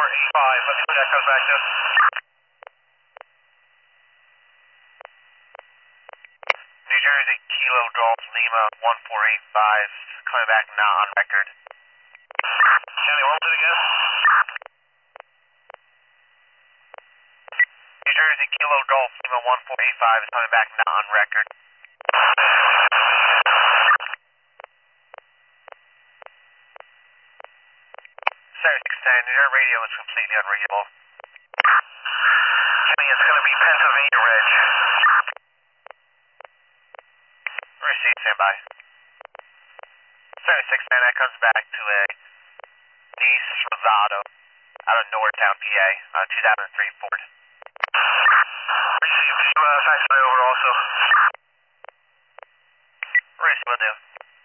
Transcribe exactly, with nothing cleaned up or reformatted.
eight five. Let me know that comes back to us. New Jersey, Kilo Golf Lima one four eight five, coming back not on record. County, what was it again? New Jersey, Kilo Golf Lima one four eight five is coming back not on record. Center six ten, your radio is completely unreadable. Kenny, it's going to be Pennsylvania Reg. Receive, stand by. Center six ten, that comes back to a Nice Rosado out of Norristown, P A, on a two thousand three Ford. Receive, could you uh, fax that over also? Receive, will do.